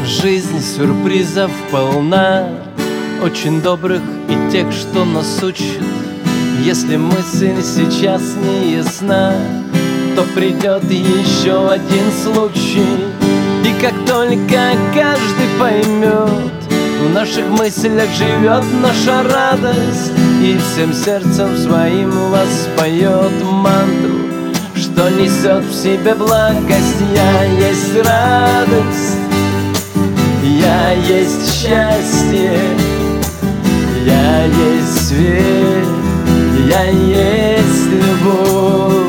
Жизнь сюрпризов полна, очень добрых и тех, что нас учат. Если мысль сейчас не ясна, то придет еще один случай. И как только каждый поймет, в наших мыслях живет наша радость, и всем сердцем своим воспоет мантру, что несет в себе благость. Я есть радость, я есть счастье, я есть свет, я есть любовь,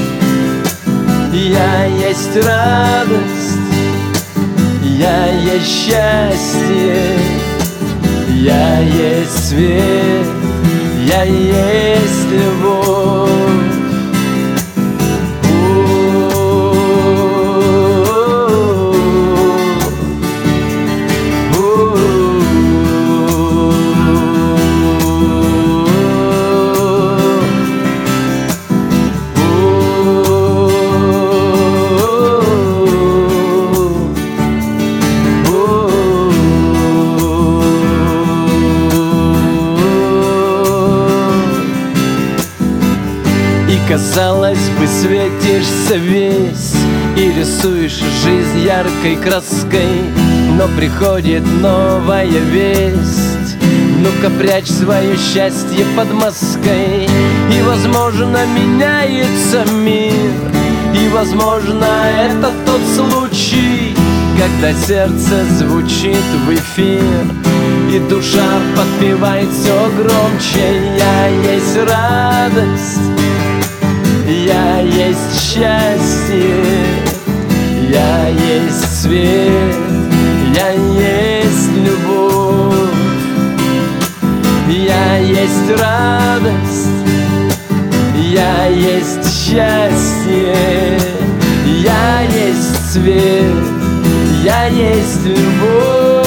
я есть радость, я есть счастье, я есть свет, я есть любовь. Казалось бы, светишься весь и рисуешь жизнь яркой краской, но приходит новая весть. Ну-ка прячь свое счастье под маской, и, возможно, меняется мир, и, возможно, это тот случай, когда сердце звучит в эфир, и душа подпевает все громче. Я есть радость, я есть счастье, я есть свет, я есть любовь, я есть радость, я есть счастье, я есть свет, я есть любовь.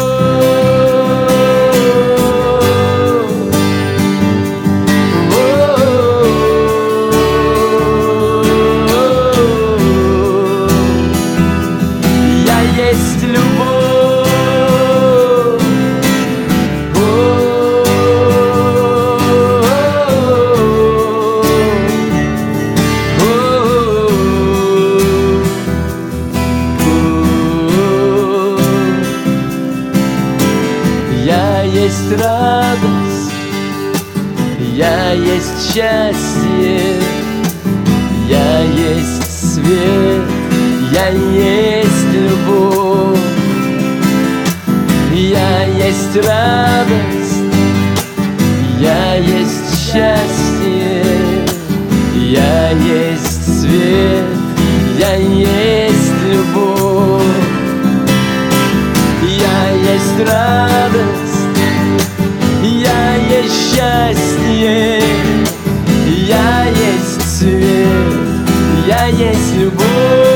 Я есть радость, я есть счастье, я есть свет, я есть любовь, я есть радость, я есть счастье, я есть свет, я есть любовь, я есть радость, я есть счастье, я есть свет, я есть любовь.